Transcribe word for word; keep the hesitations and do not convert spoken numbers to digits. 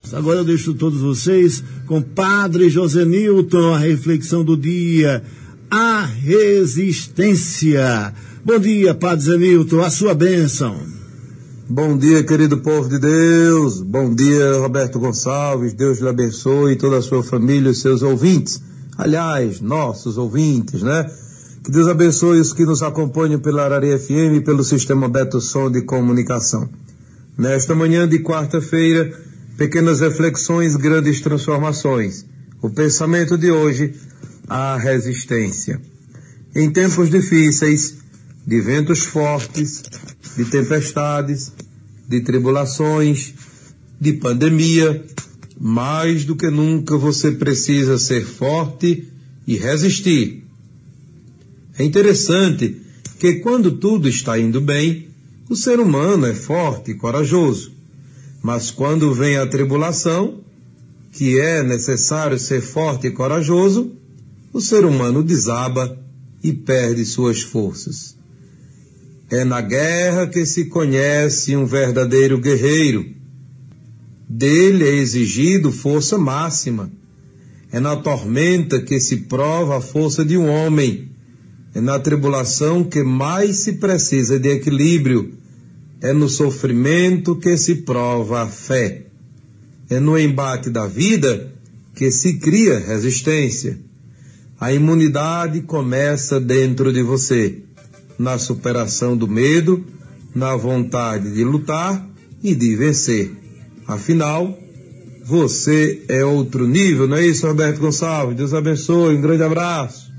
Agora eu deixo todos vocês com Padre José Newton, a reflexão do dia, a resistência. Bom dia, Padre José Newton, a sua bênção. Bom dia, querido povo de Deus. Bom dia, Roberto Gonçalves. Deus lhe abençoe, toda a sua família e seus ouvintes. Aliás, nossos ouvintes, né? Que Deus abençoe os que nos acompanham pela Arari F M e pelo Sistema Beto Som de Comunicação. Nesta manhã de quarta-feira, pequenas reflexões, grandes transformações. O pensamento de hoje, a resistência. Em tempos difíceis, de ventos fortes, de tempestades, de tribulações, de pandemia, mais do que nunca você precisa ser forte e resistir. É interessante que quando tudo está indo bem, o ser humano é forte e corajoso. Mas quando vem a tribulação, que é necessário ser forte e corajoso, o ser humano desaba e perde suas forças. É na guerra que se conhece um verdadeiro guerreiro. Dele é exigido força máxima. É na tormenta que se prova a força de um homem. É na tribulação que mais se precisa de equilíbrio. É no sofrimento que se prova a fé. É no embate da vida que se cria resistência. A imunidade começa dentro de você, na superação do medo, na vontade de lutar e de vencer. Afinal, você é outro nível, não é isso, Roberto Gonçalves? Deus abençoe, um grande abraço.